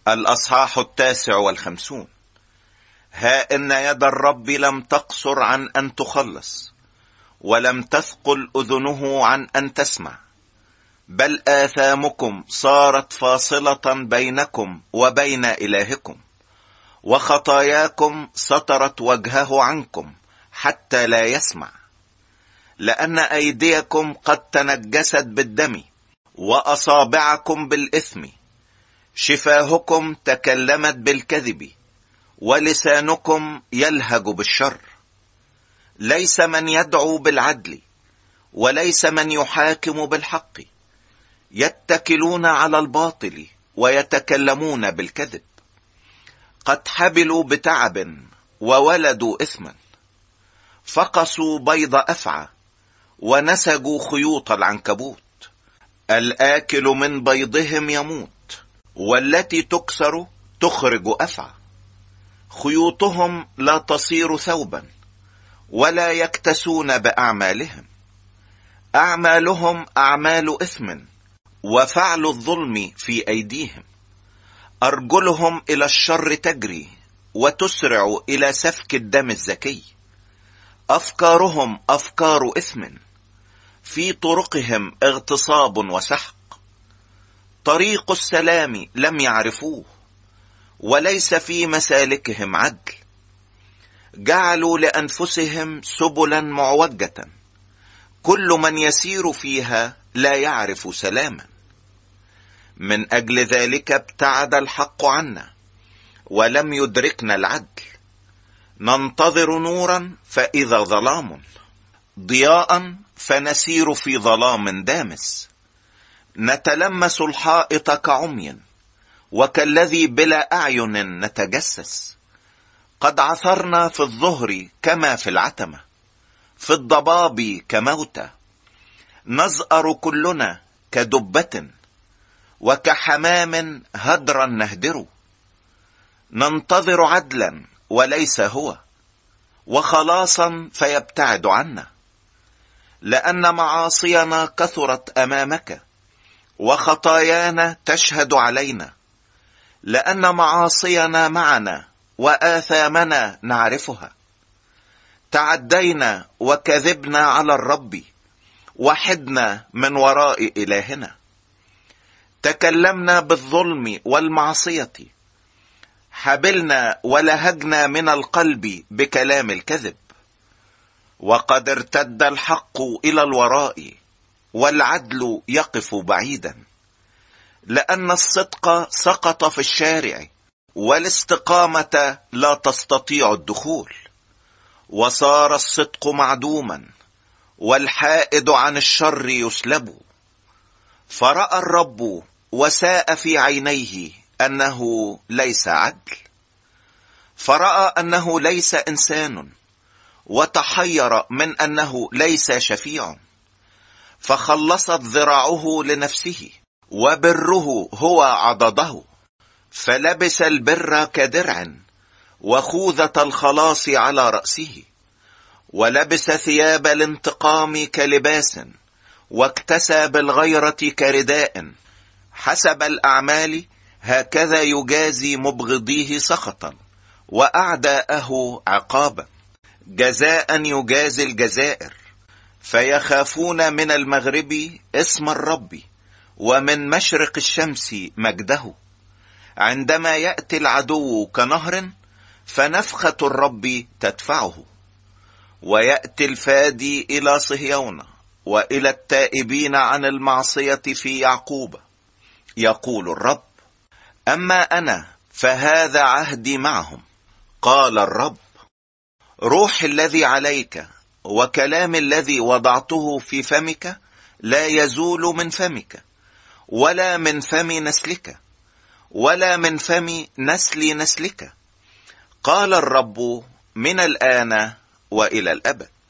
الأصحاح 59. ها إن يد الرب لم تقصر عن أن تخلص، ولم تثقل أذنه عن أن تسمع، بل آثامكم صارت فاصلة بينكم وبين إلهكم، وخطاياكم سترت وجهه عنكم حتى لا يسمع، لأن أيديكم قد تنجست بالدم، وأصابعكم بالإثم، شفاهكم تكلمت بالكذب، ولسانكم يلهج بالشر. ليس من يدعو بالعدل، وليس من يحاكم بالحق، يتكلون على الباطل ويتكلمون بالكذب. قد حبلوا بتعب وولدوا إثما، فقسوا بيض أفعى ونسجوا خيوط العنكبوت. الآكل من بيضهم يموت، والتي تكسر تخرج أفعى. خيوطهم لا تصير ثوبا، ولا يكتسون بأعمالهم. أعمالهم أعمال إثم، وفعل الظلم في أيديهم. أرجلهم إلى الشر تجري، وتسرع إلى سفك الدم الزكي. أفكارهم أفكار إثم، في طرقهم اغتصاب وسحق. طريق السلام لم يعرفوه، وليس في مسالكهم عدل. جعلوا لأنفسهم سبلا معوجة، كل من يسير فيها لا يعرف سلاما. من أجل ذلك ابتعد الحق عنا، ولم يدركنا العدل. ننتظر نورا فإذا ظلام، ضياء فنسير في ظلام دامس. نتلمس الحائط كعمي، وكالذي بلا أعين نتجسس. قد عثرنا في الظهر كما في العتمة، في الضباب كموتى. نزأر كلنا كدبة، وكحمام هدرا نهدر. ننتظر عدلا وليس هو، وخلاصا فيبتعد عنا. لأن معاصينا كثرت أمامك، وخطايانا تشهد علينا. لأن معاصينا معنا، وآثامنا نعرفها. تعدينا وكذبنا على الرب، وحدنا من وراء إلهنا. تكلمنا بالظلم والمعصية، حبلنا ولهجنا من القلب بكلام الكذب. وقد ارتد الحق إلى الوراء، والعدل يقف بعيدا. لأن الصدق سقط في الشارع، والاستقامة لا تستطيع الدخول. وصار الصدق معدوما، والحائد عن الشر يسلب. فرأى الرب وساء في عينيه أنه ليس عدل. فرأى أنه ليس إنسان، وتحير من أنه ليس شفيع. فخلصت ذراعه لنفسه، وبره هو عضده. فلبس البر كدرع، وخوذة الخلاص على رأسه. ولبس ثياب الانتقام كلباس، واكتسى بالغيرة كرداء. حسب الأعمال هكذا يجازي مبغضيه سخطا، وأعداءه عقابا. جزاء يجازي الجزائر، فيخافون من المغرب اسم الرب، ومن مشرق الشمس مجده. عندما يأتي العدو كنهر، فنفخة الرب تدفعه. ويأتي الفادي إلى صهيون، وإلى التائبين عن المعصية في يعقوب. يقول الرب: أما أنا فهذا عهدي معهم، قال الرب. روح الذي عليك وكلام الذي وضعته في فمك لا يزول من فمك، ولا من فم نسلك، ولا من فم نسل نسلك، قال الرب، من الآن وإلى الأبد.